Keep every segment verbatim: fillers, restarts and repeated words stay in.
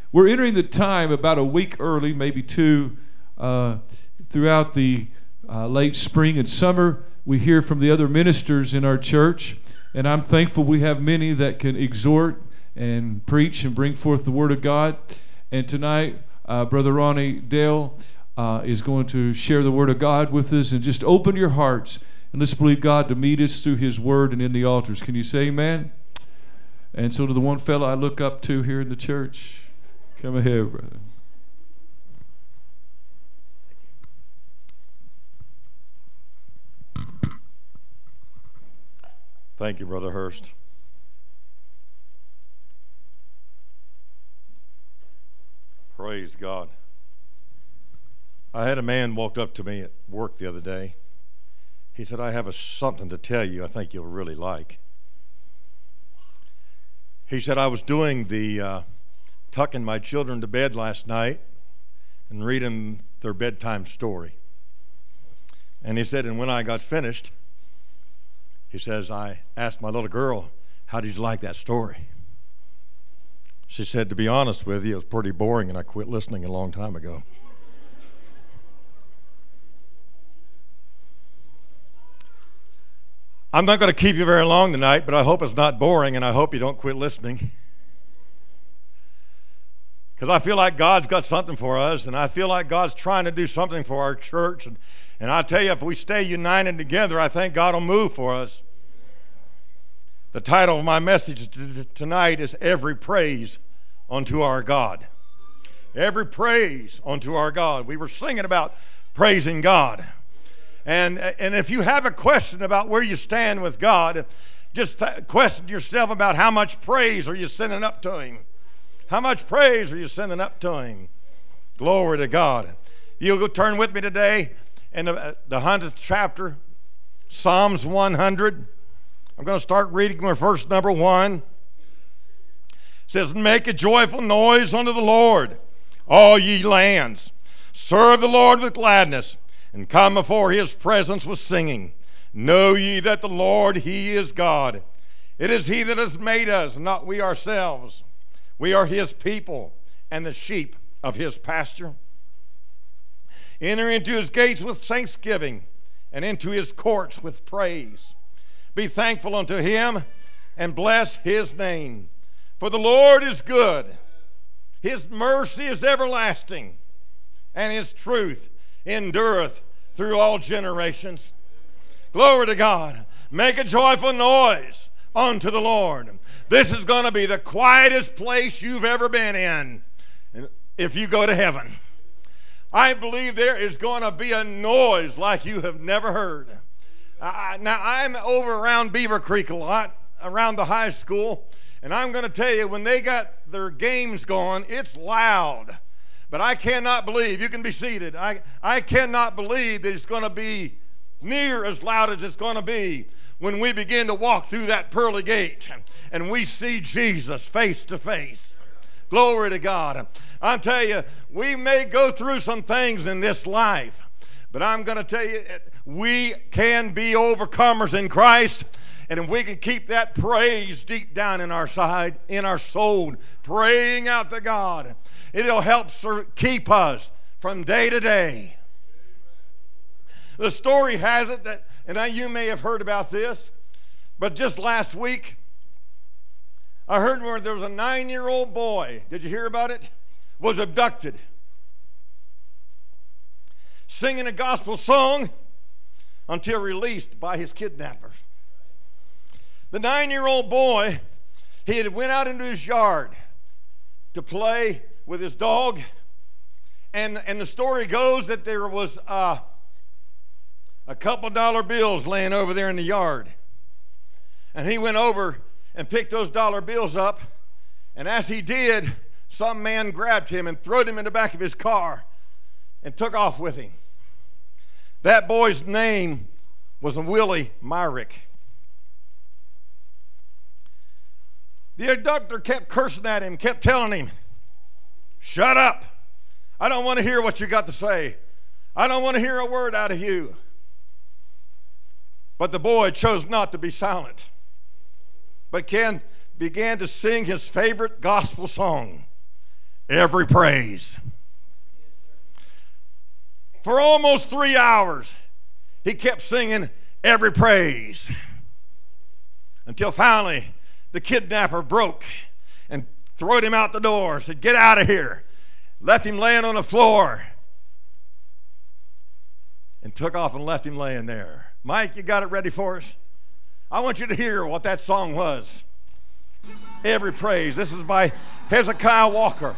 We're entering the time about a week early, maybe two, uh, throughout the uh, late spring and summer. We hear from the other ministers in our church, and I'm thankful we have many that can exhort and preach and bring forth the Word of God. And tonight, uh, Brother Ronnie Dale uh, is going to share the Word of God with us. And just open your hearts and let's believe God to meet us through His Word and in the altars. Can you say amen? And so to the one fellow I look up to here in the church, come ahead, brother. Thank you, Brother Hurst. Praise God. I had a man walked up to me at work the other day. He said, I have a, something to tell you I think you'll really like. He said, I was doing the uh, tucking my children to bed last night and reading their bedtime story. And he said, and when I got finished, he says, I asked my little girl, how did you like that story? She said, to be honest with you, it was pretty boring and I quit listening a long time ago. I'm not going to keep you very long tonight, but I hope it's not boring and I hope you don't quit listening. Because I feel like God's got something for us, and I feel like God's trying to do something for our church. And, and I tell you, if we stay united together, I think God will move for us. The title of my message tonight is Every Praise Unto Our God. Every praise unto our God. We were singing about praising God. And, and if you have a question about where you stand with God, just question yourself about how much praise are you sending up to Him. How much praise are you sending up to Him? Glory to God. You'll go turn with me today in the, the hundredth chapter, Psalms one hundred. I'm going to start reading with verse number one. It says, make a joyful noise unto the Lord, all ye lands. Serve the Lord with gladness, and come before His presence with singing. Know ye that the Lord, He is God. It is He that has made us, not we ourselves. We are His people and the sheep of His pasture. Enter into His gates with thanksgiving and into His courts with praise. Be thankful unto Him and bless His name. For the Lord is good. His mercy is everlasting, and His truth endureth through all generations. Glory to God. Make a joyful noise unto the Lord. This is going to be the quietest place you've ever been in if you go to heaven. I believe there is going to be a noise like you have never heard. I, now, I'm over around Beaver Creek a lot, around the high school, and I'm going to tell you, when they got their games going, it's loud. But I cannot believe, you can be seated, I, I cannot believe that it's going to be near as loud as it's going to be when we begin to walk through that pearly gate and we see Jesus face to face. Glory to God. I tell you, we may go through some things in this life, but I'm going to tell you, we can be overcomers in Christ. And if we can keep that praise deep down in our side, in our soul, praying out to God, it'll help keep us from day to day. The story has it that, and I, you may have heard about this, but just last week, I heard where there was a nine-year-old boy, did you hear about it? Was abducted. Singing a gospel song until released by his kidnappers. The nine-year-old boy, he had went out into his yard to play with his dog, and, and the story goes that there was uh, a couple dollar bills laying over there in the yard. And he went over and picked those dollar bills up, and as he did, some man grabbed him and threw him in the back of his car and took off with him. That boy's name was Willie Myrick. The abductor kept cursing at him, kept telling him, shut up. I don't want to hear what you got to say. I don't want to hear a word out of you. But the boy chose not to be silent, but Ken began to sing his favorite gospel song. every praise. For almost three hours, he kept singing every praise until finally the kidnapper broke and threw him out the door, said, get out of here. Left him laying on the floor and took off and left him laying there. Mike, you got it ready for us? I want you to hear what that song was. Every praise. This is by Hezekiah Walker.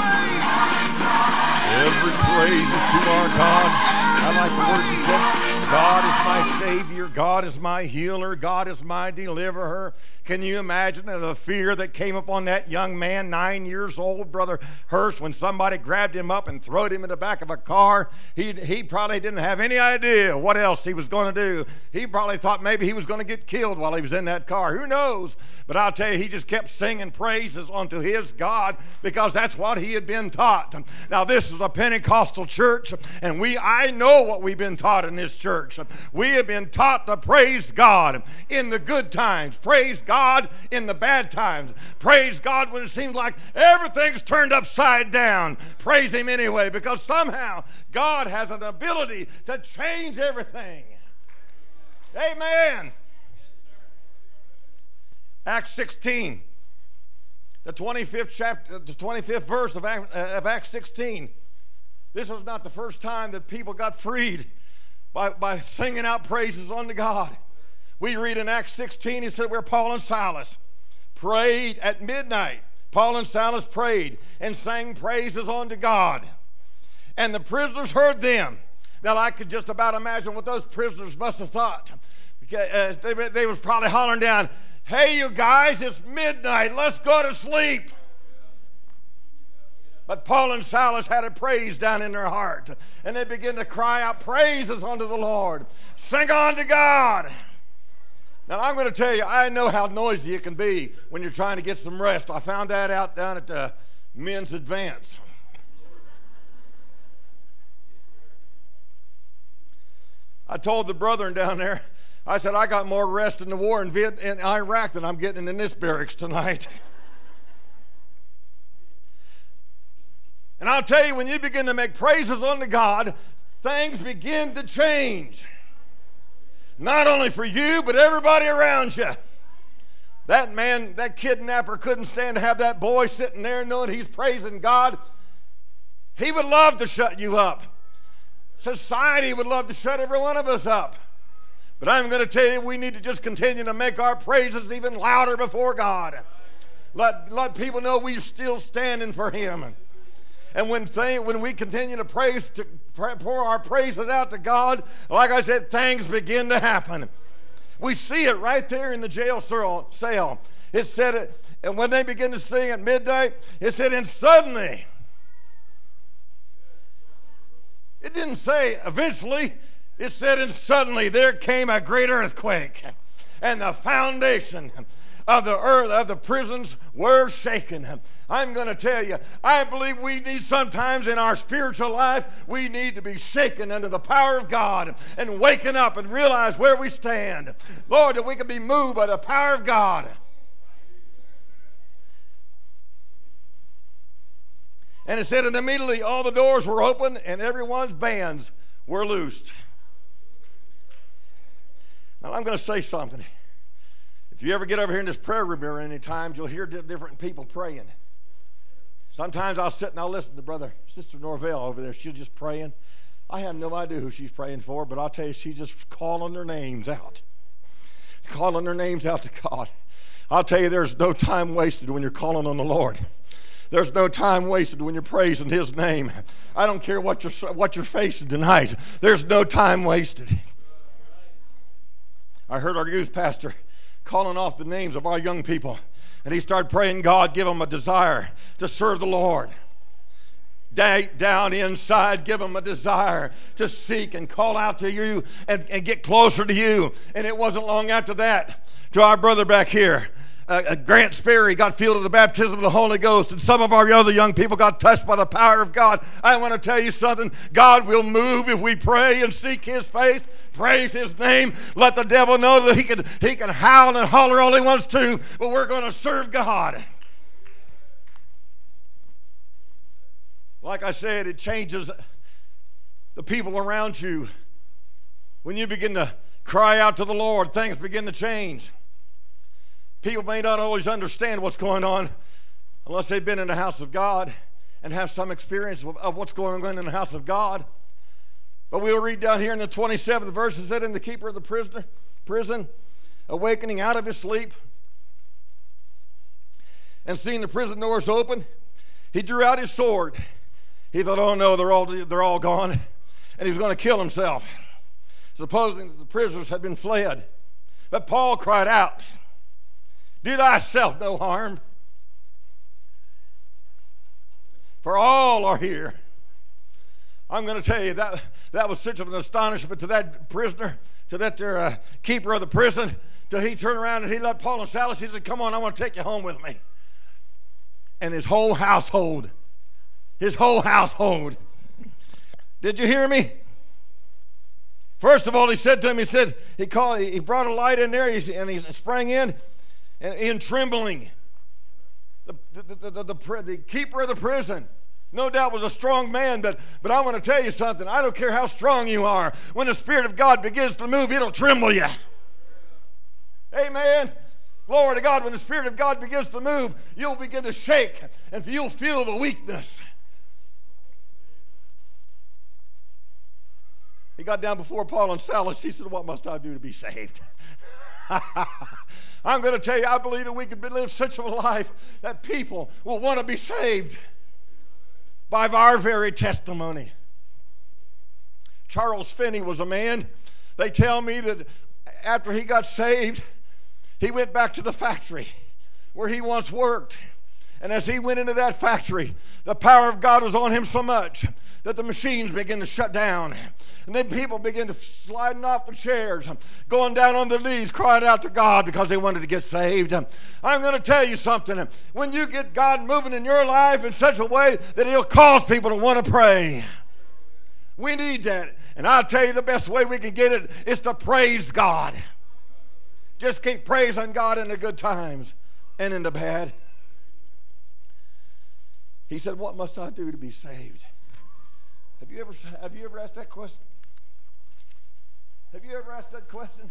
Praises to our God. I like the words he said. God is my Savior. God is my healer. God is my deliverer. Can you imagine the fear that came upon that young man, nine years old, Brother Hurst, when somebody grabbed him up and threw him in the back of a car? He, he probably didn't have any idea what else he was going to do. He probably thought maybe he was going to get killed while he was in that car. Who knows? But I'll tell you, he just kept singing praises unto his God because that's what he had been taught. Now, this is a Pentecostal church, and we I know what we've been taught in this church. We have been taught to praise God in the good times, praise God in the bad times, praise God when it seems like everything's turned upside down. Praise Him anyway, because somehow God has an ability to change everything. Amen. Acts sixteen, the twenty-fifth chapter, the twenty-fifth verse of Acts sixteen. This was not the first time that people got freed by, by singing out praises unto God. We read in Acts sixteen, he said, where Paul and Silas prayed at midnight. Paul and Silas prayed and sang praises unto God. And the prisoners heard them. Now, I could just about imagine what those prisoners must have thought. Uh, they, they was probably hollering down, hey, you guys, it's midnight. Let's go to sleep. But Paul and Silas had a praise down in their heart. And they began to cry out praises unto the Lord. Sing unto God. Now, I'm going to tell you, I know how noisy it can be when you're trying to get some rest. I found that out down at the men's advance. I told the brethren down there, I said, I got more rest in the war in, Viet- in Iraq than I'm getting in this barracks tonight. And I'll tell you, when you begin to make praises unto God, things begin to change. Not only for you, but everybody around you. That man, that kidnapper couldn't stand to have that boy sitting there knowing he's praising God. He would love to shut you up. Society would love to shut every one of us up. But I'm going to tell you, we need to just continue to make our praises even louder before God. Let, let people know we're still standing for Him. And when, thing, when we continue to praise, to pour our praises out to God, like I said, things begin to happen. We see it right there in the jail cell. It said it, and when they begin to sing at midnight, it said, and suddenly, it didn't say eventually, it said, and suddenly there came a great earthquake, and the foundation of the earth, of the prisons were shaken. I'm going to tell you, I believe we need sometimes in our spiritual life, we need to be shaken under the power of God and waking up and realize where we stand. Lord, that we can be moved by the power of God. And it said, and immediately all the doors were open and everyone's bands were loosed. Now I'm going to say something. If you ever get over here in this prayer room here any times, you'll hear different people praying. Sometimes I'll sit and I'll listen to Brother, Sister Norvell over there. She's just praying. I have no idea who she's praying for, but I'll tell you, she's just calling their names out. Calling their names out to God. I'll tell you, there's no time wasted when you're calling on the Lord. There's no time wasted when you're praising His name. I don't care what you're, what you're facing tonight. There's no time wasted. I heard our youth pastor calling off the names of our young people. And he started praying, God, give them a desire to serve the Lord. Down inside, give them a desire to seek and call out to you and, and get closer to you. And it wasn't long after that, to our brother back here, uh, Grant Sperry got filled with the baptism of the Holy Ghost, and some of our other young people got touched by the power of God. I want to tell you something. God will move if we pray and seek His face. Praise His name. Let the devil know that he can, he can howl and holler all he wants to, but we're going to serve God. Like I said, it changes the people around you. When you begin to cry out to the Lord, things begin to change. People may not always understand what's going on unless they've been in the house of God and have some experience of what's going on in the house of God. But we'll read down here in the twenty-seventh verse, it said, and the keeper of the prisoner, prison, awakening out of his sleep, and seeing the prison doors open, he drew out his sword. He thought, oh no, they're all, they're all gone. And he was going to kill himself. supposing that the prisoners had been fled. But Paul cried out, do thyself no harm, for all are here. I'm going to tell you, that, that was such an astonishment to that prisoner, to that there, uh, keeper of the prison, till he turned around and he let Paul and Silas. He said, come on, I want to take you home with me. And his whole household, his whole household. Did you hear me? First of all, he said to him, he said, he called, he brought a light in there, and he sprang in, and in trembling. The, the, the, the, the, the keeper of the prison, no doubt was a strong man, but, but I want to tell you something. I don't care how strong you are. When the Spirit of God begins to move, it'll tremble you. Amen. Glory to God. When the Spirit of God begins to move, you'll begin to shake, and you'll feel the weakness. He got down before Paul and Silas. He said, what must I do to be saved? I'm going to tell you, I believe that we could live such a life that people will want to be saved by our very testimony. Charles Finney was a man. They tell me that after he got saved, he went back to the factory where he once worked. And as he went into that factory, the power of God was on him so much that the machines began to shut down. And then people began to sliding off the chairs, going down on their knees, crying out to God because they wanted to get saved. I'm going to tell you something. When you get God moving in your life in such a way that He'll cause people to want to pray, we need that. And I'll tell you the best way we can get it is to praise God. Just keep praising God in the good times and in the bad. He said, what must I do to be saved? Have you ever, have you ever asked that question? Have you ever asked that question?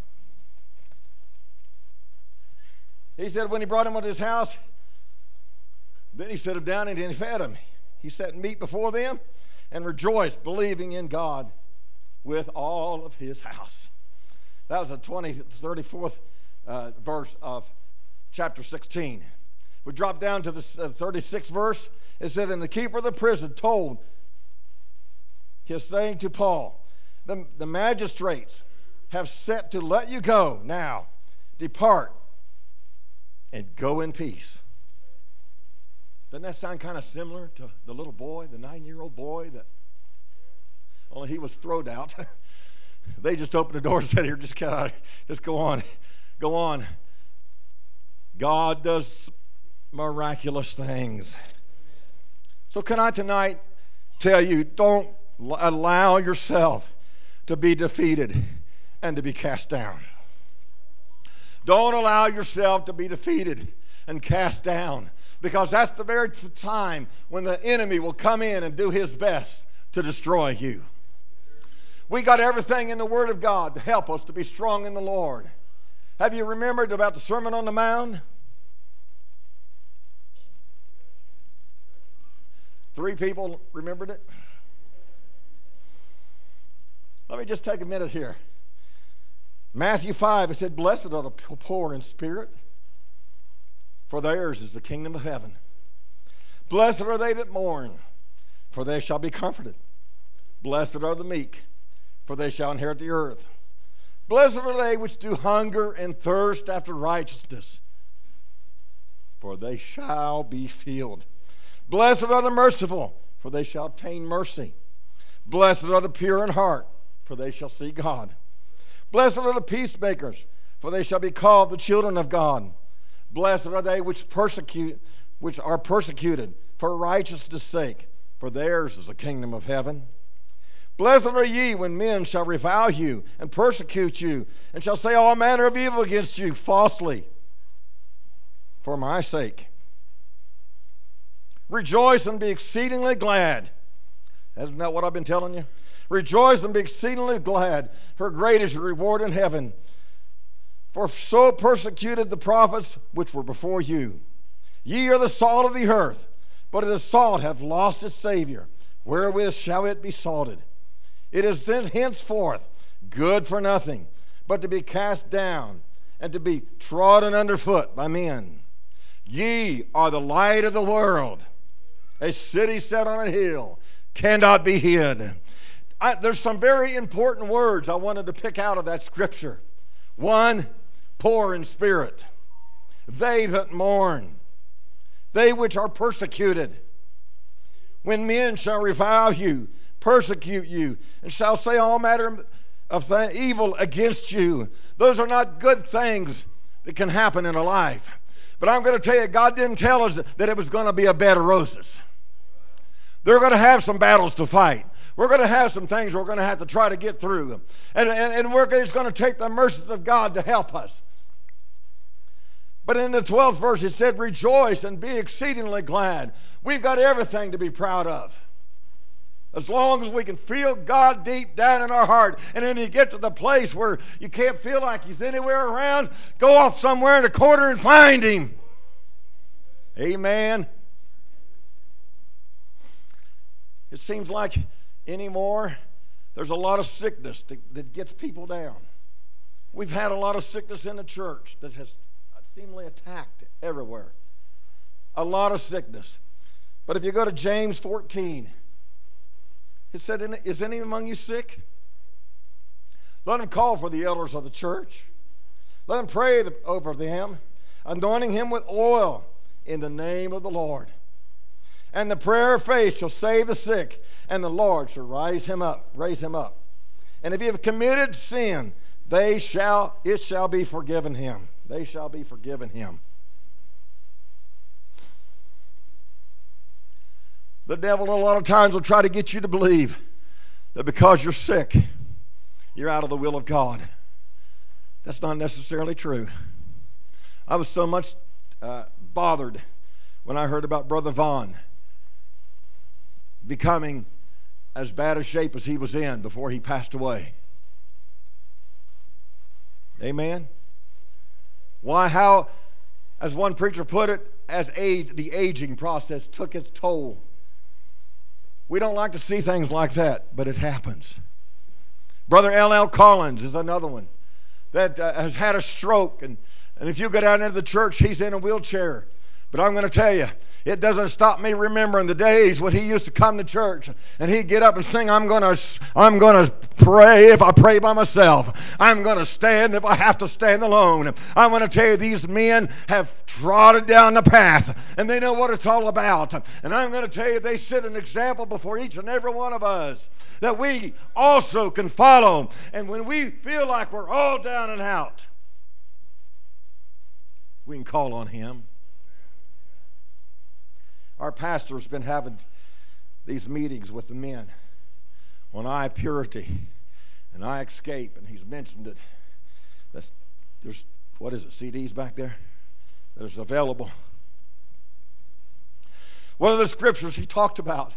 He said when he brought him into his house, then he set him down and he fed him. He set meat before them and rejoiced, believing in God with all of his house. That was the twentieth, thirty-fourth uh, verse of chapter sixteen. We drop down to the uh, thirty-sixth verse. It said, and the keeper of the prison told his saying to Paul, the, the magistrates have set to let you go. Now, depart and go in peace. Doesn't that sound kind of similar to the little boy, the nine-year-old boy that, only he was thrown out. They just opened the door and said, here, just, just go on, go on. God does miraculous things. So can I tonight tell you, don't allow yourself to be defeated and to be cast down. Don't allow yourself to be defeated and cast down, because that's the very time when the enemy will come in and do his best to destroy you. We got everything in the Word of God to help us to be strong in the Lord. Have you remembered about the Sermon on the Mount? Three people remembered it. Let me just take a minute here. Matthew five, it said, blessed are the poor in spirit, for theirs is the kingdom of heaven. Blessed are they that mourn, for they shall be comforted. Blessed are the meek, for they shall inherit the earth. Blessed are they which do hunger and thirst after righteousness, for they shall be filled. Blessed are the merciful, for they shall obtain mercy. Blessed are the pure in heart, for they shall see God. Blessed are the peacemakers, for they shall be called the children of God. Blessed are they which persecute, which are persecuted for righteousness' sake, for theirs is the kingdom of heaven. Blessed are ye when men shall revile you and persecute you, and shall say all manner of evil against you falsely for my sake. Rejoice and be exceedingly glad. Isn't that what I've been telling you? Rejoice and be exceedingly glad, for great is your reward in heaven. For so persecuted the prophets which were before you. Ye are the salt of the earth, but if the salt have lost its Savior, wherewith shall it be salted? It is then henceforth good for nothing, but to be cast down and to be trodden underfoot by men. Ye are the light of the world. A city set on a hill cannot be hid. I, there's some very important words I wanted to pick out of that scripture. One, poor in spirit. They that mourn. They which are persecuted. When men shall revile you, persecute you, and shall say all manner of th- evil against you. Those are not good things that can happen in a life. But I'm going to tell you, God didn't tell us that it was going to be a bed of roses. They're going to have some battles to fight. We're going to have some things we're going to have to try to get through. And, and, and we're, it's going to take the mercies of God to help us. But in the twelfth verse, it said, rejoice and be exceedingly glad. We've got everything to be proud of. As long as we can feel God deep down in our heart. And then you get to the place where you can't feel like he's anywhere around, go off somewhere in a corner and find him. Amen. It seems like anymore, there's a lot of sickness that, that gets people down. We've had a lot of sickness in the church that has seemingly attacked everywhere. A lot of sickness. But if you go to James fourteen, it said, is any among you sick? Let him call for the elders of the church. Let him pray over them, anointing him with oil in the name of the Lord. And the prayer of faith shall save the sick, and the Lord shall rise him up, raise him up. And if he have committed sin, they shall, it shall be forgiven him. They shall be forgiven him. The devil a lot of times will try to get you to believe that because you're sick, you're out of the will of God. That's not necessarily true. I was so much uh, bothered when I heard about Brother Vaughn becoming as bad a shape as he was in before he passed away. Amen? Why, how, as one preacher put it, as age, the aging process took its toll. We don't like to see things like that, but it happens. Brother L L Collins is another one that uh, has had a stroke, and, and if you go down into the church, he's in a wheelchair. But I'm going to tell you, it doesn't stop me remembering the days when he used to come to church and he'd get up and sing, I'm going to I'm going to pray if I pray by myself. I'm going to stand if I have to stand alone. I'm going to tell you, these men have trotted down the path and they know what it's all about. And I'm going to tell you, they set an example before each and every one of us that we also can follow. And when we feel like we're all down and out, we can call on him. Our pastor's been having these meetings with the men on eye purity and eye escape, and he's mentioned it. That's, there's, what is it, C Ds back there that is available. One of the scriptures he talked about,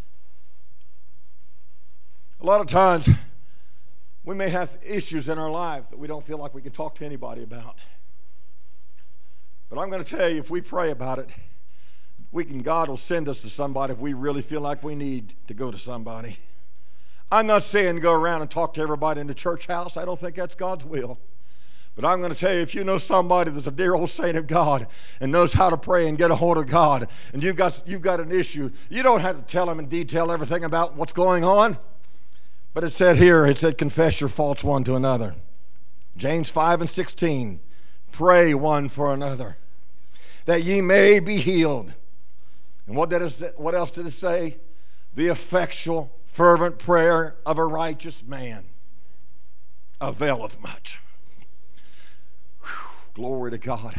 a lot of times we may have issues in our life that we don't feel like we can talk to anybody about. But I'm going to tell you, if we pray about it, we can, God will send us to somebody if we really feel like we need to go to somebody. I'm not saying go around and talk to everybody in the church house. I don't think that's God's will. But I'm going to tell you, if you know somebody that's a dear old saint of God and knows how to pray and get a hold of God, and you've got, you've got an issue, you don't have to tell them in detail everything about what's going on. But it said here, it said, confess your faults one to another. James five and sixteen, pray one for another, that ye may be healed. And what did it say, what else did it say? The effectual, fervent prayer of a righteous man availeth much. Whew, glory to God.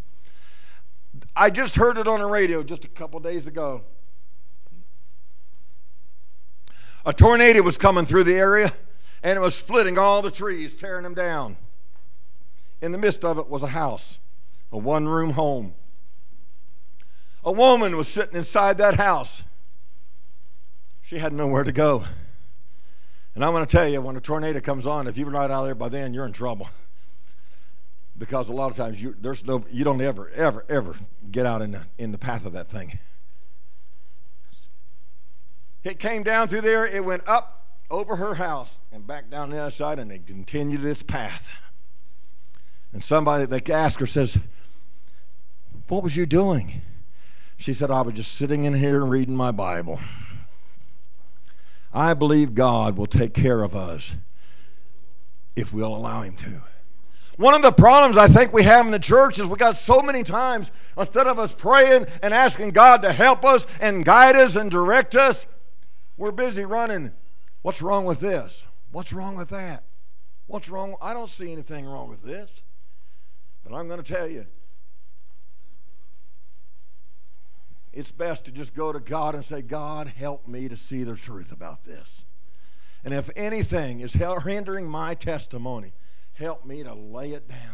I just heard it on the radio just a couple days ago. A tornado was coming through the area, and it was splitting all the trees, tearing them down. In the midst of it was a house, a one-room home. A woman was sitting inside that house. She had nowhere to go. And I'm going to tell you, when a tornado comes on, if you're not out there by then, you're in trouble. Because a lot of times you, there's no, you don't ever, ever, ever get out in the, in the path of that thing. It came down through there. It went up over her house and back down the other side, and it continued its path. And somebody, they asked her, says, what was you doing? She said, I was just sitting in here reading my Bible. I believe God will take care of us if we'll allow him to. One of the problems I think we have in the church is we got so many times, instead of us praying and asking God to help us and guide us and direct us, we're busy running. What's wrong with this? What's wrong with that? What's wrong? I don't see anything wrong with this. But I'm going to tell you, it's best to just go to God and say, God, help me to see the truth about this. And if anything is hindering my testimony, help me to lay it down.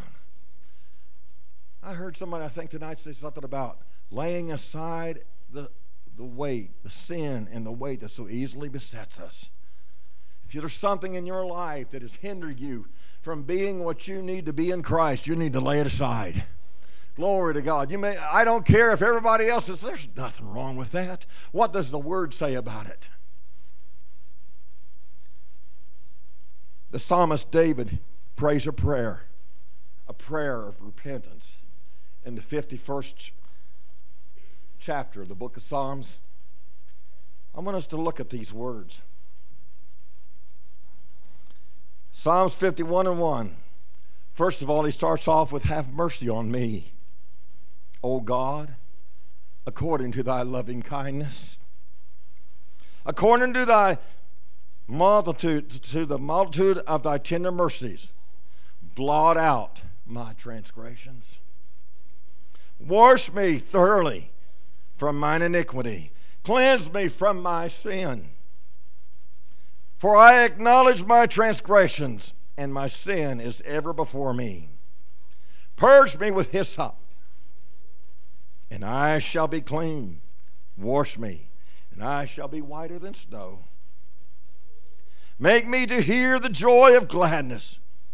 I heard somebody, I think tonight, say something about laying aside the, the weight, the sin, and the weight that so easily besets us. If there's something in your life that has hindered you from being what you need to be in Christ, you need to lay it aside. Glory to God. You may, I don't care if everybody else says, there's nothing wrong with that. What does the Word say about it? The psalmist David prays a prayer, a prayer of repentance in the fifty-first chapter of the book of Psalms. I want us to look at these words. Psalms fifty-one and one. First of all, he starts off with, have mercy on me, O God, according to thy loving kindness, according to thy multitude, to the multitude of thy tender mercies, blot out my transgressions. Wash me thoroughly from mine iniquity. Cleanse me from my sin. For I acknowledge my transgressions, and my sin is ever before me. Purge me with hyssop, and I shall be clean. Wash me, and I shall be whiter than snow. Make me to hear the joy of gladness,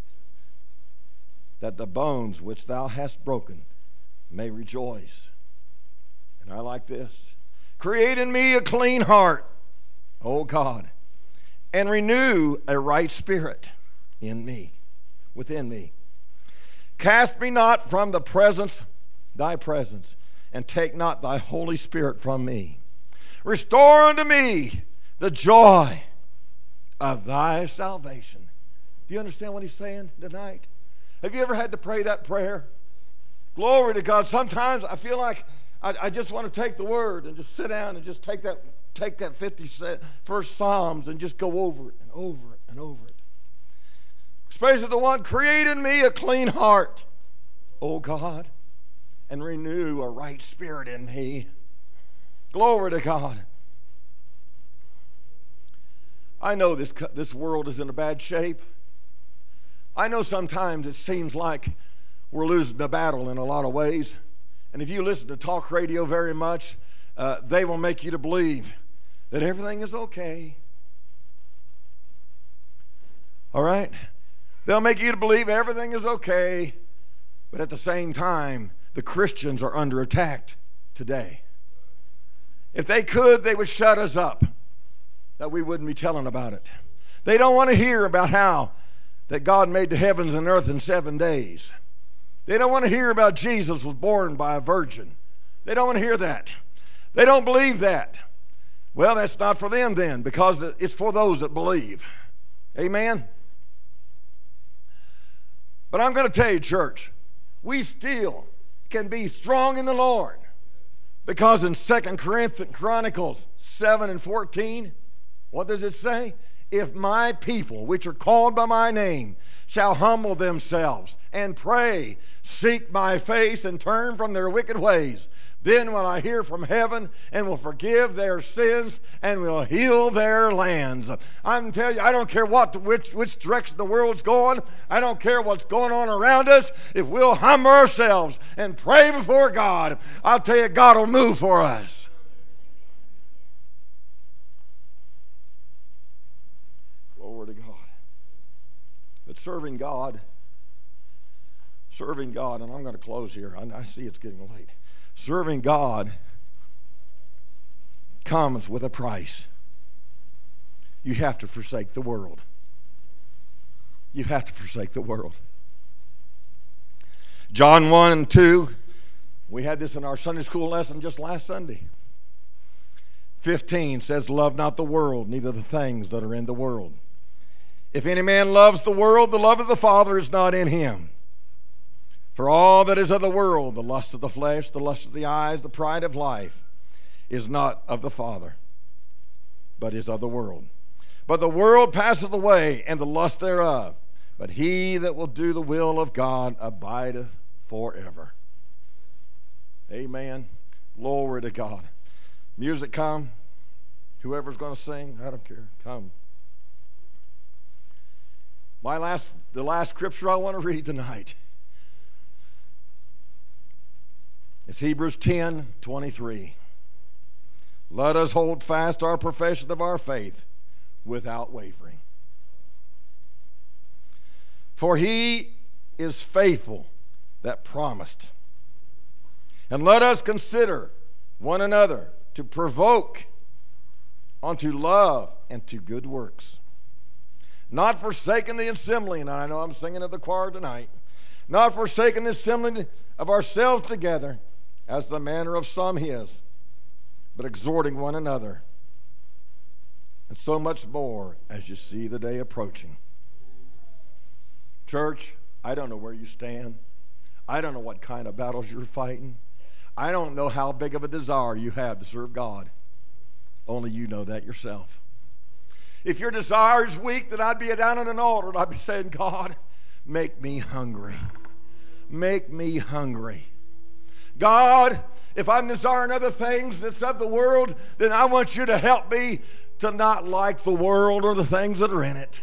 that the bones which thou hast broken may rejoice. And I like this. Create in me a clean heart, O God, and renew a right spirit in me, within me. Cast me not from the presence, thy presence, and take not thy Holy Spirit from me. Restore unto me the joy of thy salvation. Do you understand what he's saying tonight? Have you ever had to pray that prayer? Glory to God. Sometimes I feel like I, I just want to take the word and just sit down and just take that take that fifty-first Psalms and just go over it and over it and over it. Especially the one, create in me a clean heart, O God, and renew a right spirit in me. Glory to God. I know this, this world is in a bad shape. I know sometimes it seems like we're losing the battle in a lot of ways. And if you listen to talk radio very much, uh, they will make you to believe that everything is okay. All right? They'll make you to believe everything is okay. But at the same time, the Christians are under attack today. If they could, they would shut us up, that we wouldn't be telling about it. They don't want to hear about how that God made the heavens and earth in seven days. They don't want to hear about Jesus was born by a virgin. They don't want to hear that. They don't believe that. Well, that's not for them then, because it's for those that believe. Amen? But I'm going to tell you, church, we still can be strong in the Lord. Because in Second Chronicles seven and fourteen, what does it say? If my people, which are called by my name, shall humble themselves and pray, seek my face, and turn from their wicked ways, then will I hear from heaven and will forgive their sins and will heal their lands. I'm telling you, I don't care what which, which direction the world's going. I don't care what's going on around us. If we'll humble ourselves and pray before God, I'll tell you, God will move for us. Glory to God. But serving God, serving God, and I'm going to close here. I, I see it's getting late. Serving God comes with a price. You have to forsake the world. You have to forsake the world. John one and two, we had this in our Sunday school lesson just last Sunday. fifteen says, love not the world, neither the things that are in the world. If any man loves the world, the love of the Father is not in him. For all that is of the world, the lust of the flesh, the lust of the eyes, the pride of life, is not of the Father, but is of the world. But the world passeth away, and the lust thereof. But he that will do the will of God abideth forever. Amen. Glory to God. Music, come. Whoever's going to sing, I don't care. Come. My last, the last scripture I want to read tonight is Hebrews ten twenty-three. Let us hold fast our profession of our faith without wavering. For he is faithful that promised. And let us consider one another to provoke unto love and to good works. Not forsaking the assembling, and I know I'm singing at the choir tonight, not forsaking the assembling of ourselves together, as the manner of some is, but exhorting one another, and so much more as you see the day approaching. Church, I don't know where you stand. I don't know what kind of battles you're fighting. I don't know how big of a desire you have to serve God. Only you know that yourself. If your desire is weak, then I'd be down at an altar and I'd be saying, God, make me hungry. Make me hungry. God, if I'm desiring other things that's of the world, then I want you to help me to not like the world or the things that are in it.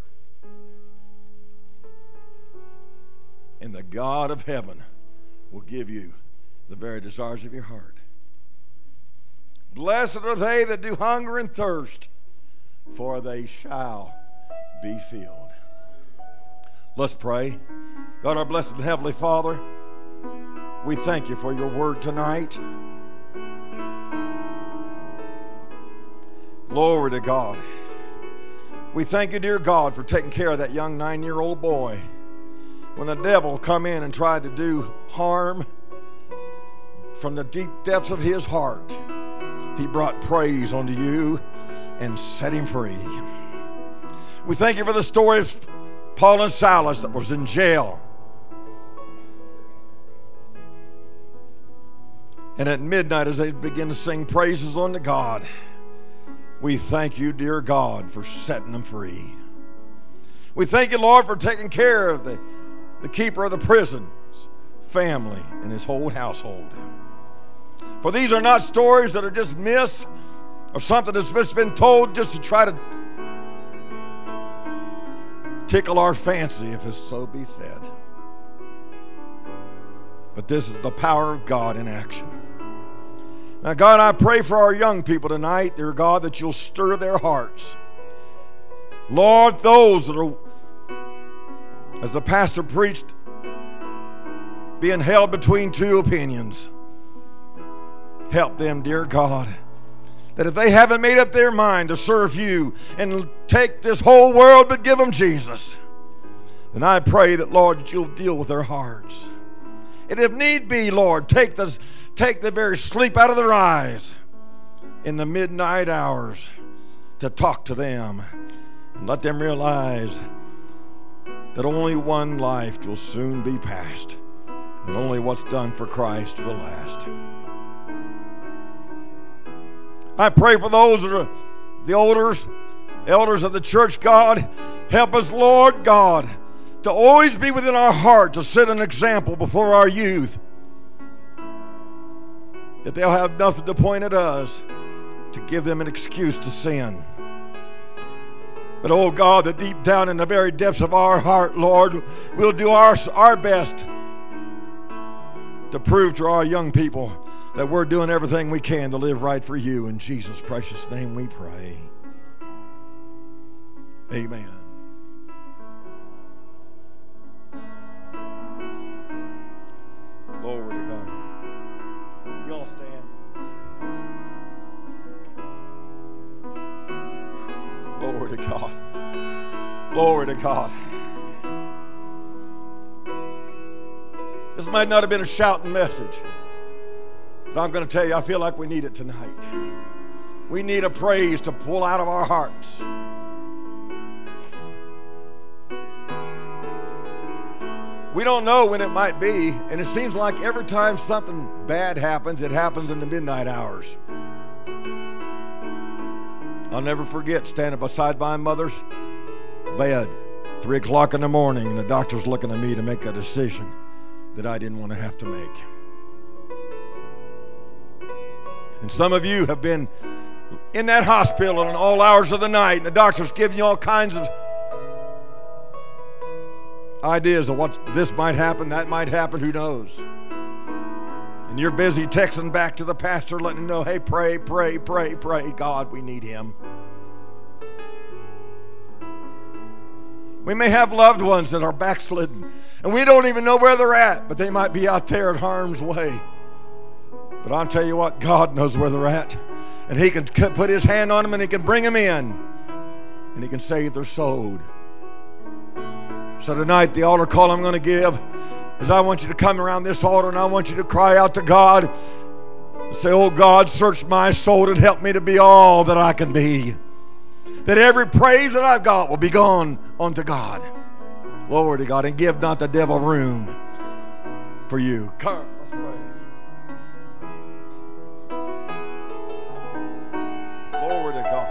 And the God of heaven will give you the very desires of your heart. Blessed are they that do hunger and thirst, for they shall be filled. Let's pray. God, our blessed and heavenly Father, we thank you for your word tonight. Glory to God. We thank you, dear God, for taking care of that young nine-year-old boy. When the devil come in and tried to do harm from the deep depths of his heart, he brought praise unto you and set him free. We thank you for the story of Paul and Silas that was in jail. And at midnight, as they begin to sing praises unto God, we thank you, dear God, for setting them free. We thank you, Lord, for taking care of the, the keeper of the prison's family and his whole household. For these are not stories that are just myths or something that's just been told just to try to tickle our fancy, if it's so be said. But this is the power of God in action. Now, God, I pray for our young people tonight, dear God, that you'll stir their hearts. Lord, those that are, as the pastor preached, being held between two opinions, help them, dear God, that if they haven't made up their mind to serve you and take this whole world but give them Jesus, then I pray that, Lord, that you'll deal with their hearts. And if need be, Lord, take the, take the very sleep out of their eyes in the midnight hours to talk to them and let them realize that only one life will soon be passed and only what's done for Christ will last. I pray for those that are the elders, elders of the church, God. Help us, Lord God, to always be within our heart to set an example before our youth, that they'll have nothing to point at us to give them an excuse to sin. But, oh God, that deep down in the very depths of our heart, Lord, we'll do our, our best to prove to our young people that we're doing everything we can to live right for you. In Jesus' precious name we pray. Amen. Glory to God. You all stand. Glory to God. Glory to God. This might not have been a shouting message, but I'm going to tell you, I feel like we need it tonight. We need a praise to pull out of our hearts. We don't know when it might be, and it seems like every time something bad happens, it happens in the midnight hours. I'll never forget standing beside my mother's bed, three o'clock in the morning, and the doctor's looking at me to make a decision that I didn't want to have to make. And some of you have been in that hospital in all hours of the night, and the doctor's giving you all kinds of ideas of what this might happen, that might happen, who knows. And you're busy texting back to the pastor, letting him know, hey, pray, pray, pray, pray. God, we need him. We may have loved ones that are backslidden, and we don't even know where they're at, but they might be out there in harm's way. But I'll tell you what, God knows where they're at, and he can put his hand on them, and he can bring them in, and he can save their soul. So tonight, the altar call I'm going to give is I want you to come around this altar, and I want you to cry out to God and say, oh God, search my soul and help me to be all that I can be. That every praise that I've got will be gone unto God. Glory to God. And give not the devil room for you. Come, let's pray. Glory to God.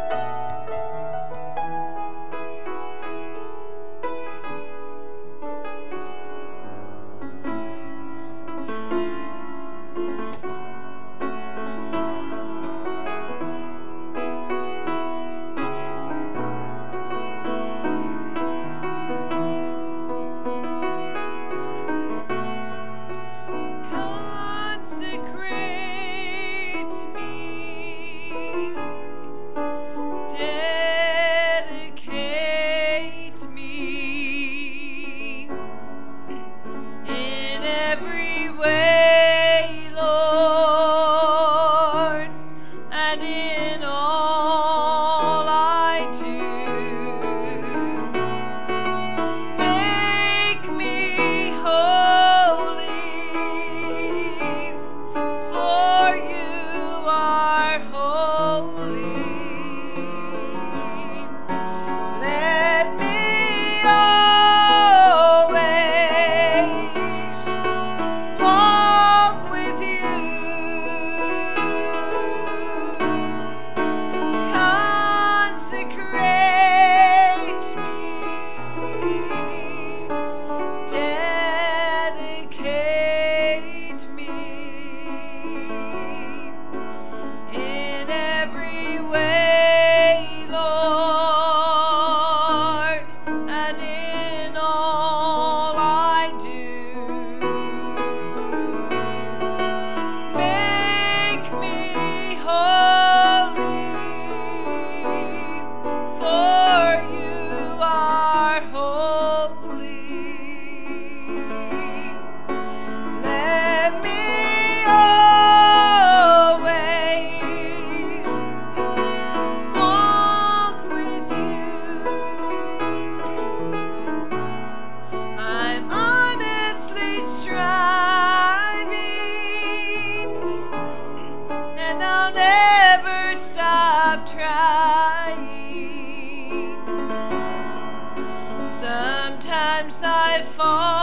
Sometimes I fall